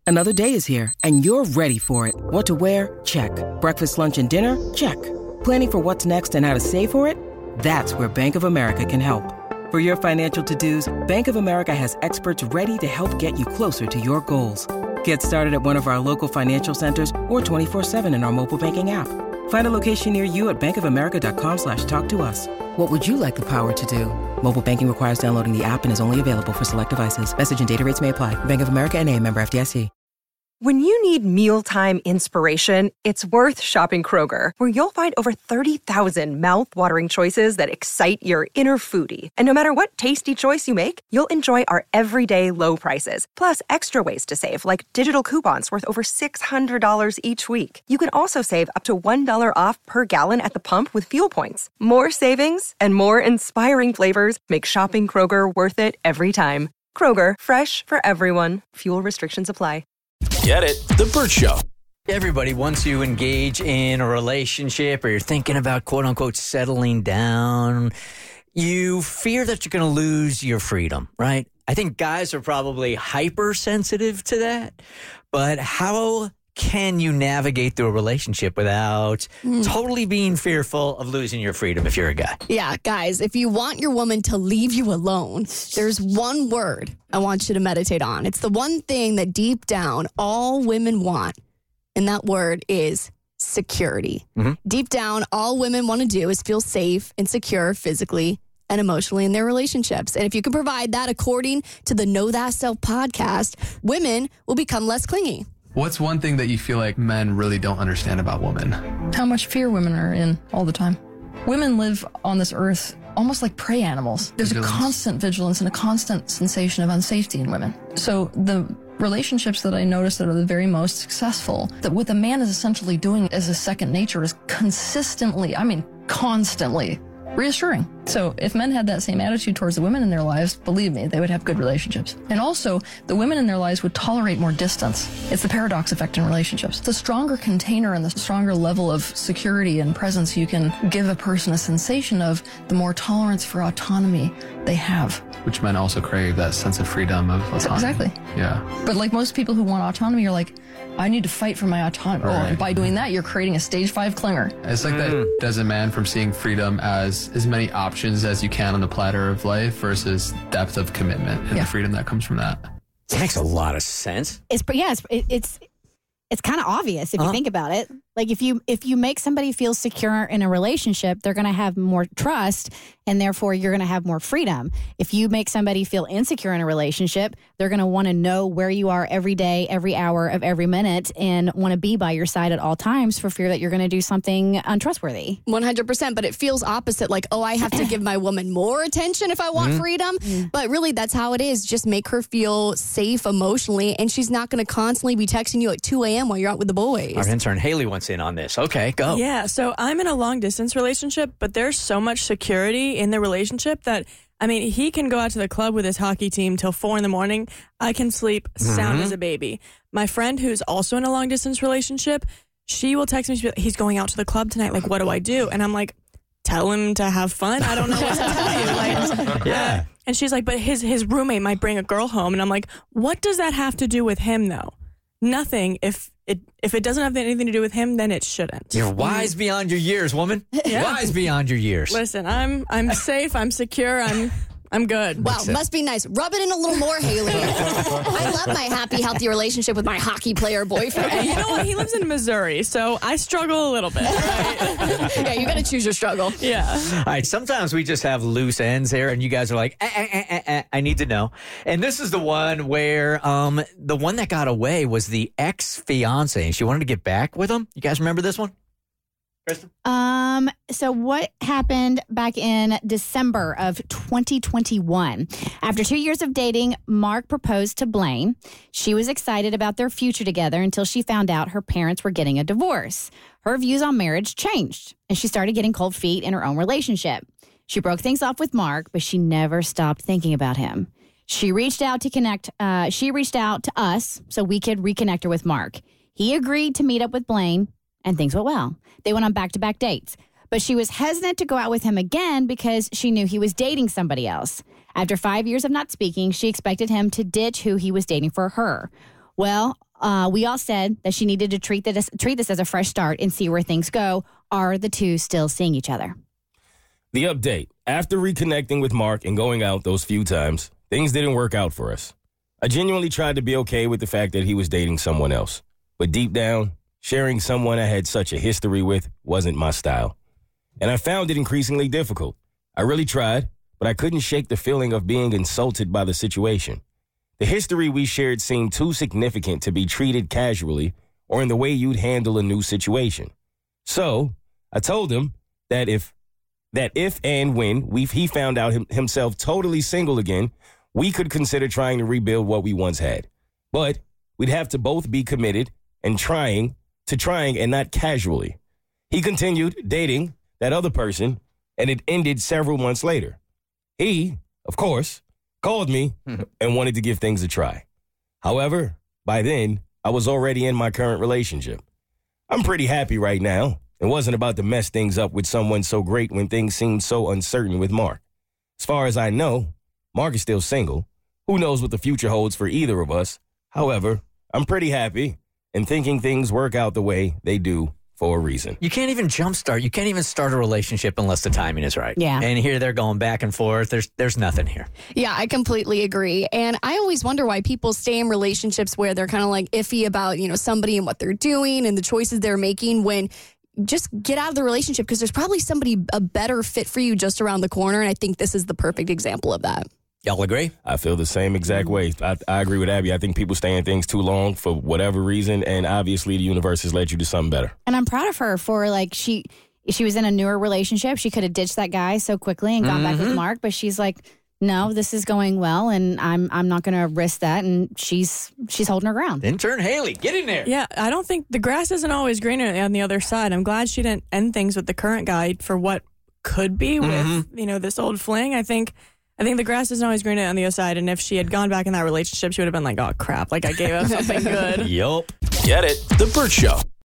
Another day is here, and you're ready for it. What to wear? Check. Breakfast, lunch, and dinner? Check. Planning for what's next and how to save for it? That's where Bank of America can help. For your financial to-dos, Bank of America has experts ready to help get you closer to your goals. Get started at one of our local financial centers or 24/7 in our mobile banking app. Find a location near you at bankofamerica.com/talktous. What would you like the power to do? Mobile banking requires downloading the app and is only available for select devices. Message and data rates may apply. Bank of America N.A., member FDIC. When you need mealtime inspiration, it's worth shopping Kroger, where you'll find over 30,000 mouth-watering choices that excite your inner foodie. And no matter what tasty choice you make, you'll enjoy our everyday low prices, plus extra ways to save, like digital coupons worth over $600 each week. You can also save up to $1 off per gallon at the pump with fuel points. More savings and more inspiring flavors make shopping Kroger worth it every time. Kroger, fresh for everyone. Fuel restrictions apply. Get it? The Bert Show. Everybody, once you engage in a relationship or you're thinking about quote-unquote settling down, you fear that you're going to lose your freedom, right? I think guys are probably hypersensitive to that. But how can you navigate through a relationship without totally being fearful of losing your freedom if you're a guy? Yeah, guys, if you want your woman to leave you alone, there's one word I want you to meditate on. It's the one thing that deep down all women want, and that word is security. Deep down, all women want to do is feel safe and secure physically and emotionally in their relationships. And if you can provide that according to the Know Thyself podcast, women will become less clingy. What's one thing that you feel like men really don't understand about women? How much fear women are in all the time. Women live on this earth almost like prey animals. There's a constant vigilance and a constant sensation of unsafety in women. So the relationships that I notice that are the very most successful, that what the man is essentially doing as a second nature is consistently, constantly reassuring. So if men had that same attitude towards the women in their lives, believe me, they would have good relationships. And also, the women in their lives would tolerate more distance. It's the paradox effect in relationships. The stronger container and the stronger level of security and presence you can give a person a sensation of, the more tolerance for autonomy they have. Which men also crave that sense of freedom of autonomy. Exactly. Yeah. But like most people who want autonomy are like, I need to fight for my autonomy. Right. Oh, and by doing that, you're creating a stage 5 clinger. It's like that does a man from seeing freedom as many options as you can on the platter of life versus depth of commitment and the freedom that comes from that. That makes a lot of sense. It's kind of obvious if you think about it. Like if you make somebody feel secure in a relationship, they're going to have more trust, and therefore you're going to have more freedom. If you make somebody feel insecure in a relationship, they're going to want to know where you are every day, every hour of every minute, and want to be by your side at all times for fear that you're going to do something untrustworthy. 100%, but it feels opposite. Like, oh, I have to give my woman more attention if I want freedom. But really, that's how it is. Just make her feel safe emotionally, and she's not going to constantly be texting you at 2 a.m. while you're out with the boys. Our intern Haley wants in on this. Okay, go. Yeah, so I'm in a long-distance relationship, but there's so much security in the relationship that, he can go out to the club with his hockey team till 4 a.m. I can sleep sound as a baby. My friend who's also in a long-distance relationship, she will text me, she'll be like, he's going out to the club tonight, like, what do I do? And I'm like, tell him to have fun. I don't know what to tell you. Like, and she's like, but his roommate might bring a girl home. And I'm like, what does that have to do with him, though? Nothing. If it doesn't have anything to do with him, then it shouldn't. You're wise beyond your years, woman. Yeah. Wise beyond your years. Listen, I'm safe. I'm secure. I'm good. Wow, must be nice. Rub it in a little more, Haley. I love my happy, healthy relationship with my hockey player boyfriend. Okay, you know what? He lives in Missouri, so I struggle a little bit. Right? Yeah, you got to choose your struggle. Yeah. All right, sometimes we just have loose ends here, and you guys are like, I need to know. And this is the one where the one that got away was the ex-fiance, and she wanted to get back with him. You guys remember this one? Kristen? So what happened back in December of 2021? After 2 years of dating, Mark proposed to Blaine. She was excited about their future together until she found out her parents were getting a divorce. Her views on marriage changed, and she started getting cold feet in her own relationship. She broke things off with Mark, but she never stopped thinking about him. She reached out to She reached out to us so we could reconnect her with Mark. He agreed to meet up with Blaine, and things went well. They went on back-to-back dates. But she was hesitant to go out with him again because she knew he was dating somebody else. After 5 years of not speaking, she expected him to ditch who he was dating for her. Well, We all said that she needed to treat this as a fresh start and see where things go. Are the two still seeing each other? The update. After reconnecting with Mark and going out those few times, things didn't work out for us. I genuinely tried to be okay with the fact that he was dating someone else. But deep down, sharing someone I had such a history with wasn't my style. And I found it increasingly difficult. I really tried, but I couldn't shake the feeling of being insulted by the situation. The history we shared seemed too significant to be treated casually or in the way you'd handle a new situation. So I told him that if and when he found out himself totally single again, we could consider trying to rebuild what we once had. But we'd have to both be committed and trying and not casually. He continued dating that other person, and it ended several months later. He, of course, called me and wanted to give things a try. However, by then, I was already in my current relationship. I'm pretty happy right now and wasn't about to mess things up with someone so great when things seemed so uncertain with Mark. As far as I know, Mark is still single. Who knows what the future holds for either of us? However, I'm pretty happy and thinking things work out the way they do for a reason. You can't even jumpstart. You can't even start a relationship unless the timing is right. Yeah. And here they're going back and forth. There's nothing here. Yeah, I completely agree. And I always wonder why people stay in relationships where they're kind of like iffy about, somebody and what they're doing and the choices they're making, when just get out of the relationship, because there's probably somebody a better fit for you just around the corner. And I think this is the perfect example of that. Y'all agree? I feel the same exact way. I agree with Abby. I think people stay in things too long for whatever reason, and obviously the universe has led you to something better. And I'm proud of her for, she was in a newer relationship. She could have ditched that guy so quickly and gone back with Mark, but she's like, no, this is going well, and I'm not going to risk that, and she's holding her ground. Intern Haley, get in there. Yeah, I don't think the grass isn't always greener on the other side. I'm glad she didn't end things with the current guy for what could be with, this old fling. I think the grass isn't always greener on the other side, and if she had gone back in that relationship, she would have been like, oh, crap, I gave up something good. Yup. Get it? The Burt Show.